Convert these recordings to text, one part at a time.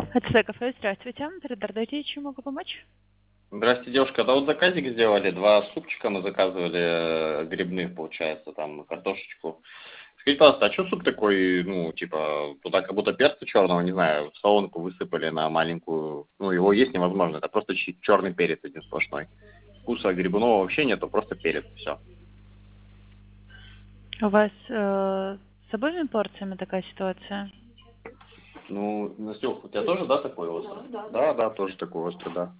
АТС кафе, здравствуйте. Передайте, чем могу помочь? Здравствуйте, девушка. Да вот заказик сделали, 2 супчика мы заказывали, грибных, получается, там, картошечку. Скажите, пожалуйста, а что суп такой, ну, типа, туда как будто перца черного, не знаю, в солонку высыпали на маленькую, ну, его есть невозможно, это просто черный перец один сплошной. Вкуса грибного вообще нету, просто перец, все. У вас с обоими порциями такая ситуация? Ну, Настюх, у тебя тоже, да, такой острый? Да, тоже такой острый, да.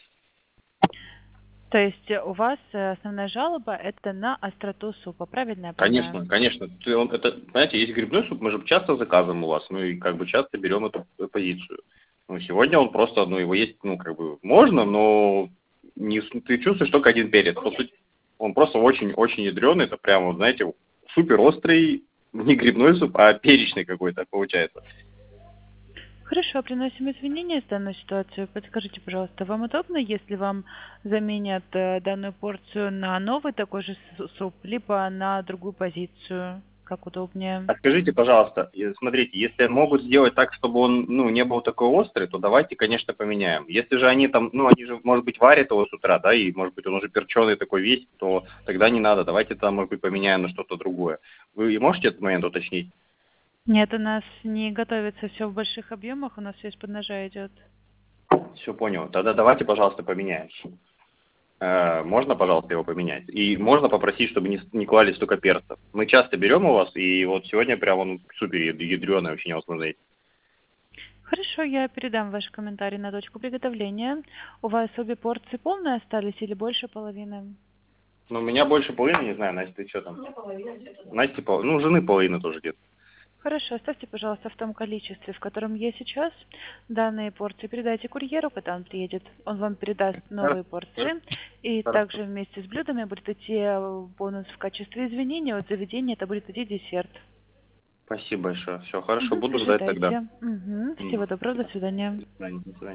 То есть у вас основная жалоба это на остроту супа, правильно я понимаю? Конечно, конечно. Это, знаете, есть грибной суп, мы же часто заказываем у вас, ну и как бы часто берем эту позицию. Ну, сегодня он просто, ну, его есть, ну, как бы можно, но не, ты чувствуешь только один перец. По сути, он просто очень-очень ядреный, это прям, вот, знаете, супер острый, не грибной суп, а перечный какой-то получается. Хорошо, приносим извинения за данную ситуацию. Подскажите, пожалуйста, вам удобно, если вам заменят данную порцию на новый такой же суп, либо на другую позицию, как удобнее? А скажите, пожалуйста, смотрите, если могут сделать так, чтобы он, ну, не был такой острый, то давайте, конечно, поменяем. Если же они там, ну, они же, может быть, варят его с утра, да, и, может быть, он уже перченый такой весь, то тогда не надо. Давайте там, может быть, поменяем на что-то другое. Вы можете этот момент уточнить? Нет, у нас не готовится все в больших объемах, у нас все из-под ножа идет. Все понял. Тогда давайте, пожалуйста, поменяем. Можно, пожалуйста, его поменять? И можно попросить, чтобы не клали столько перца. Мы часто берем у вас, и вот сегодня прям он супер ядреный, вообще невозможно есть. Хорошо, я передам ваш комментарий на точку приготовления. У вас обе порции полные остались или больше половины? Ну, у меня больше половины, не знаю, Настя, ты что там? Насте ну, жены половина тоже где-то. Хорошо, оставьте, пожалуйста, в том количестве, в котором есть сейчас данные порции. Передайте курьеру, когда он приедет. Он вам передаст новые Хорошо. порции. И также вместе с блюдами будет идти бонус в качестве извинения от заведения. Это будет идти десерт. Спасибо большое. Все, хорошо, Мгм, буду ждать тогда. ожидайте. Мгм, всего доброго, до свидания. До свидания.